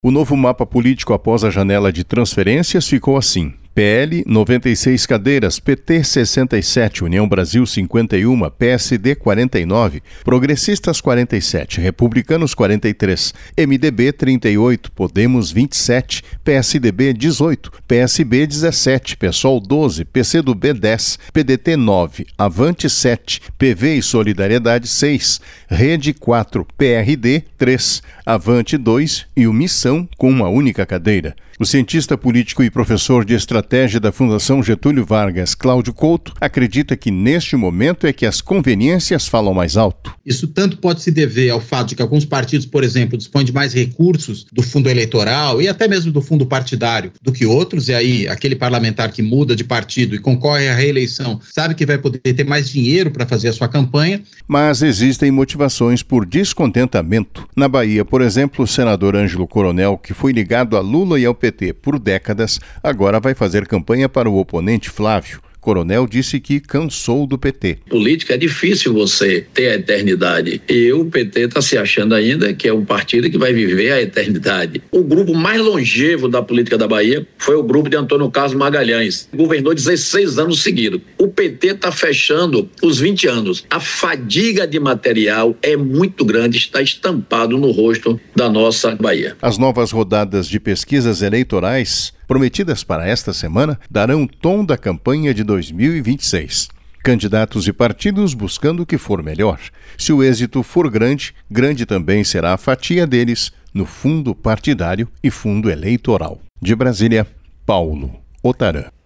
O novo mapa político após a janela de transferências ficou assim: PL, 96 cadeiras, PT, 67, União Brasil, 51, PSD, 49, Progressistas, 47, Republicanos, 43, MDB, 38, Podemos, 27, PSDB, 18, PSB, 17, PSOL, 12, PCdoB, 10, PDT, 9, Avante, 7, PV e Solidariedade, 6, Rede, 4, PRD, 3, Avante, 2 e o Missão, com uma única cadeira. O cientista político e professor de estratégia da Fundação Getúlio Vargas, Cláudio Couto, acredita que neste momento é que as conveniências falam mais alto. Isso tanto pode se dever ao fato de que alguns partidos, por exemplo, dispõem de mais recursos do fundo eleitoral e até mesmo do fundo partidário do que outros, e aí aquele parlamentar que muda de partido e concorre à reeleição sabe que vai poder ter mais dinheiro para fazer a sua campanha. Mas existem motivações por descontentamento. Na Bahia, por exemplo, o senador Ângelo Coronel, que foi ligado a Lula e ao PT por décadas, agora vai fazer campanha para o oponente Flávio. Coronel disse que cansou do PT. Política é difícil você ter a eternidade. E o PT está se achando ainda que é um partido que vai viver a eternidade. O grupo mais longevo da política da Bahia foi o grupo de Antônio Carlos Magalhães. Governou 16 anos seguidos. O PT está fechando os 20 anos. A fadiga de material é muito grande, está estampado no rosto da nossa Bahia. As novas rodadas de pesquisas eleitorais prometidas para esta semana darão tom da campanha de 2026. Candidatos e partidos buscando o que for melhor. Se o êxito for grande, grande também será a fatia deles no fundo partidário e fundo eleitoral. De Brasília, Paulo Otarã.